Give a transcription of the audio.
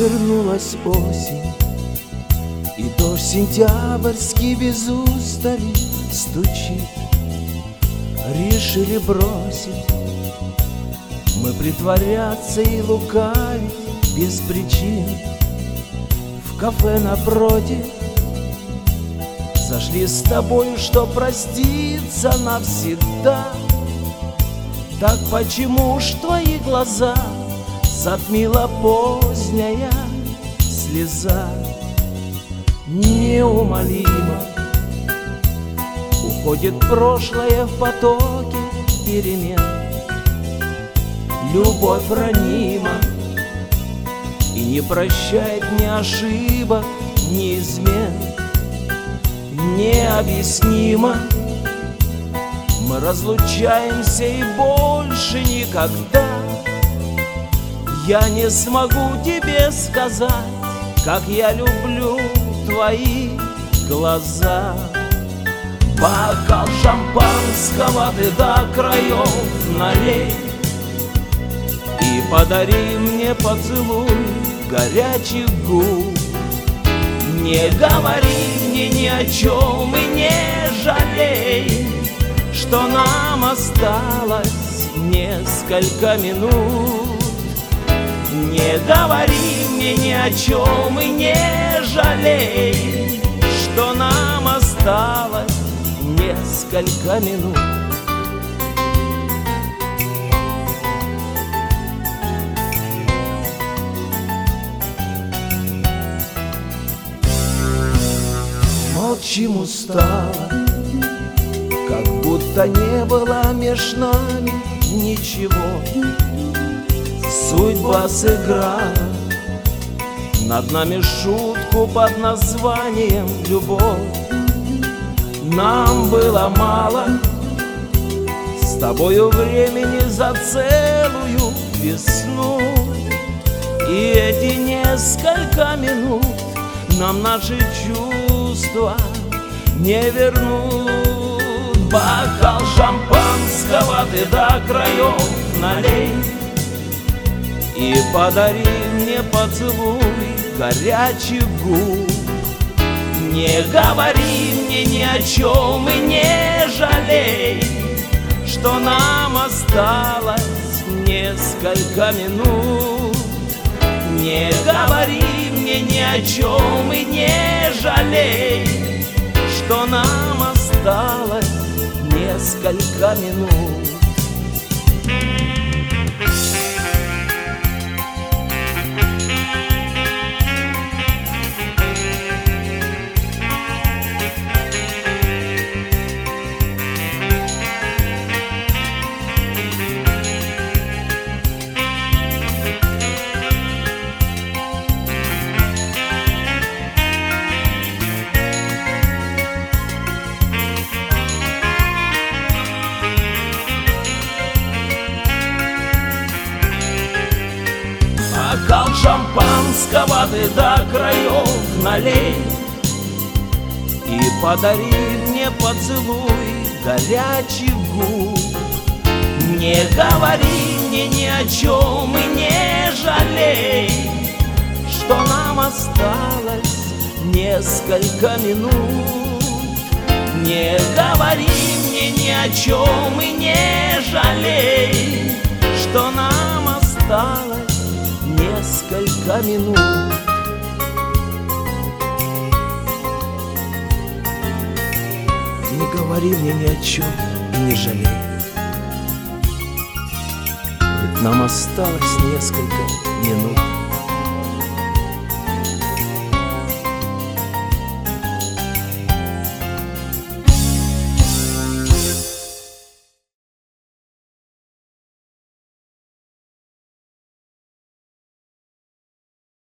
Вернулась осень, и дождь сентябрьский без устали стучит. Решили бросить мы притворяться и лукавить без причин. В кафе напротив зашли с тобою, что проститься навсегда. Так почему ж твои глаза затмила поздняя слеза? Неумолимо уходит прошлое в потоке перемен. Любовь ранима и не прощает ни ошибок, ни измен. Необъяснимо мы разлучаемся и больше никогда. Я не смогу тебе сказать, как я люблю твои глаза. Бокал шампанского ты до краев налей и подари мне поцелуй горячих губ. Не говори мне ни о чем и не жалей, что нам осталось несколько минут. Не говори мне ни о чем и не жалей, что нам осталось несколько минут. Молчим устало, как будто не было меж нами ничего. Судьба сыграла над нами шутку под названием любовь. Нам было мало с тобою времени за целую весну, и эти несколько минут нам наши чувства не вернут. Бокал шампанского ты до краев налей и подари мне поцелуй горячих губ. Не говори мне ни о чем и не жалей, что нам осталось несколько минут. Не говори мне ни о чем и не жалей, что нам осталось несколько минут. Бокал шампанского ты до краев налей и подари мне поцелуй горячих губ. Не говори мне ни о чем и не жалей, что нам осталось несколько минут. Не говори мне ни о чем и не жалей, что нам осталось несколько минут. Не говори мне ни о чем и не жалей, ведь нам осталось несколько минут.